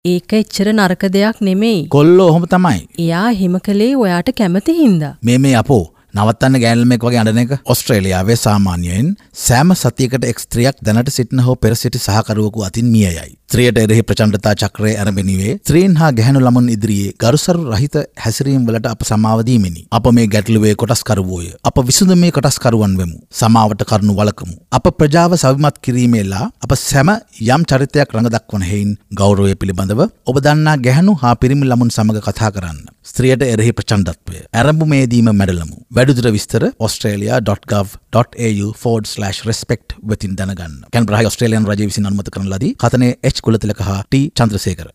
ඒක එච්චර නරක දෙයක් නෙමෙයි. කොල්ලෝ ඔහොම තමයි. එයා හිම කළේ ඔයාට කැමති හින්දා. මේ අපෝ නවත්තන්න ගෑනුල්මෙක් වගේ අඬන එක. ඕස්ට්‍රේලියාවේ සාමාන්‍යයෙන් සෑම සතියකට එක් ස්ත්‍රියක් දැනට සිටින හෝ පෙර සිටි සහකරුවෙකු අතින් මිය යයි. ස්ත්‍රියට එරෙහි ප්‍රචණ්ඩතා චක්‍රය ආරම්භණිවේ ස්ත්‍රීන් හා ගැහැණු ළමුන් ඉදිරියේ ගරුසරු රහිත හැසිරීම් වලට අප සමාව දීමෙනි. අප මේ ගැටලුවේ කොටස්කරුවෝය. අප විසඳුමේ කොටස්කරුවන් වෙමු. සමාවට කරුණු වළකමු. අප ප්‍රජාව සවිමත් කිරීමේලා අප සැම යම් චරිතයක් රඟ දක්වන හේයින් ගෞරවය පිළිබඳව ඔබ දන්නා ගැහැණු හා පිරිමි ළමුන් සමග කතා කරන්න. ස්ත්‍රියට එරෙහි ප්‍රචණ්ඩත්වය ආරම්භමේදීම මැඩලමු. වැඩිදුර විස්තර australia.gov.au/respect වෙතින් දැනගන්න. කැන්බරායි ඔස්ට්‍රේලියානු රජය විසින් අනුමත කරන ලදී. කතනේ H කුලතිලක හා T චන්ද්‍රසේකර.